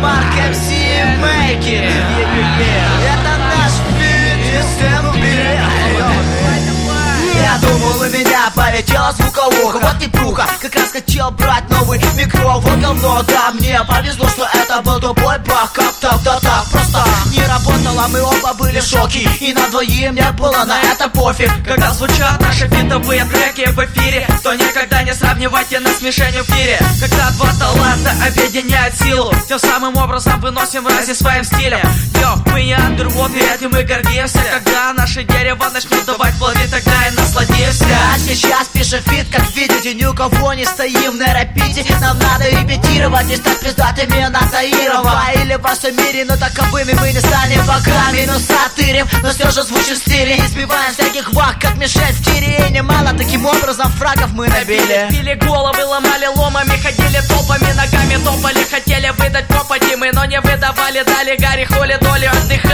Марк МС Мейки. Это наш бит, я думал, у меня полетела звуковуха. Вот и пруха, как раз хотел брать новый микрофон. Говно, да, мне повезло, что это был тупой бах. Как так, да так, просто не работало. Мы оба были в шоке, и на двоим не было на это пофиг. Когда звучат наши фитовые треки в эфире, то никогда не сравнивайте нас с мишенью в тире. Когда два таланта объединяют силу, тем самым образом выносим разницы своим стилем. Йо, мы не андервуд, и этим мы гордимся. Когда наше дерево начнет давать плоды, тогда и насладимся. А сейчас пишем фит, как видите, ни у кого не стоим на рапите. Нам надо репетировать и стать пиздатыми на Таирова. Или в вашем мире, но таковыми мы не станем богами. Но сатырим, но все же звучим в стиле. И сбиваем всяких вах, как мишень в тире. И немало таким образом фрагов мы набили. Били головы, ломали ломами, ходили толпами, ногами топали. Хотели выдать пропади мы, но не выдавали. Дали Гарри Холли долю, отдыхали.